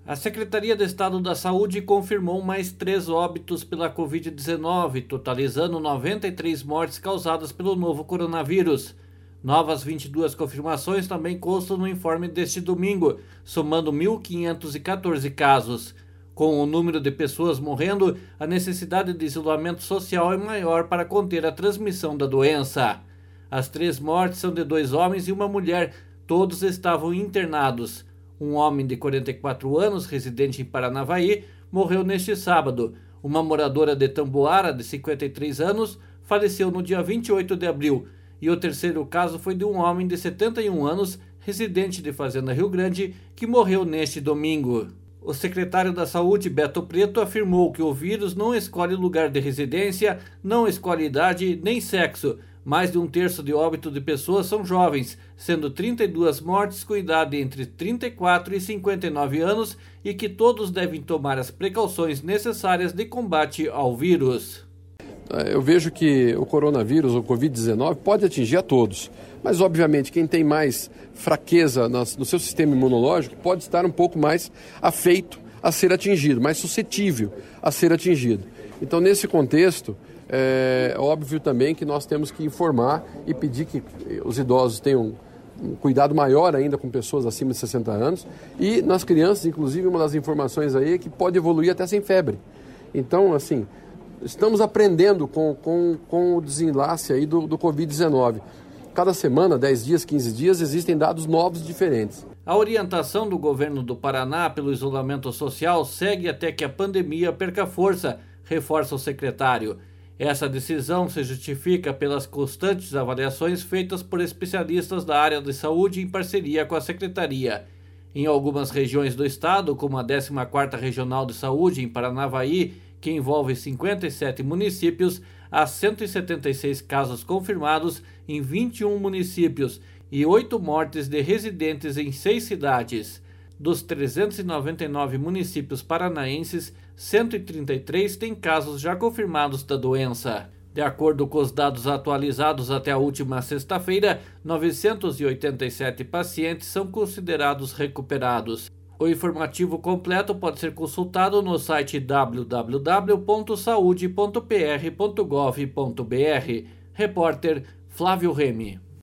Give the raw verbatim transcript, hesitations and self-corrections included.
A Secretaria de Estado da Saúde confirmou mais três óbitos pela covid dezenove, totalizando noventa e três mortes causadas pelo novo coronavírus. Novas vinte e duas confirmações também constam no informe deste domingo, somando mil quinhentos e quatorze casos. Com o número de pessoas morrendo, a necessidade de isolamento social é maior para conter a transmissão da doença. As três mortes são de dois homens e uma mulher, todos estavam internados. Um homem de quarenta e quatro anos, residente em Paranavaí, morreu neste sábado. Uma moradora de Tamboara, de cinquenta e três anos, faleceu no dia vinte e oito de abril. E o terceiro caso foi de um homem de setenta e um anos, residente de Fazenda Rio Grande, que morreu neste domingo. O secretário da Saúde, Beto Preto, afirmou que o vírus não escolhe lugar de residência, não escolhe idade nem sexo. Mais de um terço de óbito de pessoas são jovens, sendo trinta e duas mortes com idade entre trinta e quatro e cinquenta e nove anos e que todos devem tomar as precauções necessárias de combate ao vírus. Eu vejo que o coronavírus, o covid dezenove, pode atingir a todos, mas obviamente quem tem mais fraqueza no seu sistema imunológico pode estar um pouco mais afeito a ser atingido, mais suscetível a ser atingido. Então, nesse contexto, é óbvio também que nós temos que informar e pedir que os idosos tenham um cuidado maior ainda com pessoas acima de sessenta anos e nas crianças, inclusive, uma das informações aí é que pode evoluir até sem febre. Então, assim, estamos aprendendo com, com, com o desenlace aí do, do covid dezenove. Cada semana, dez dias, quinze dias, existem dados novos diferentes. A orientação do governo do Paraná pelo isolamento social segue até que a pandemia perca força, reforça o secretário. Essa decisão se justifica pelas constantes avaliações feitas por especialistas da área de saúde em parceria com a Secretaria. Em algumas regiões do estado, como a décima quarta Regional de Saúde em Paranavaí, que envolve cinquenta e sete municípios, há cento e setenta e seis casos confirmados em vinte e um municípios e oito mortes de residentes em seis cidades. Dos trezentos e noventa e nove municípios paranaenses, cento e trinta e três têm casos já confirmados da doença. De acordo com os dados atualizados até a última sexta-feira, novecentos e oitenta e sete pacientes são considerados recuperados. O informativo completo pode ser consultado no site w w w ponto saude ponto p r ponto gov ponto b r. Repórter Flávio Remy.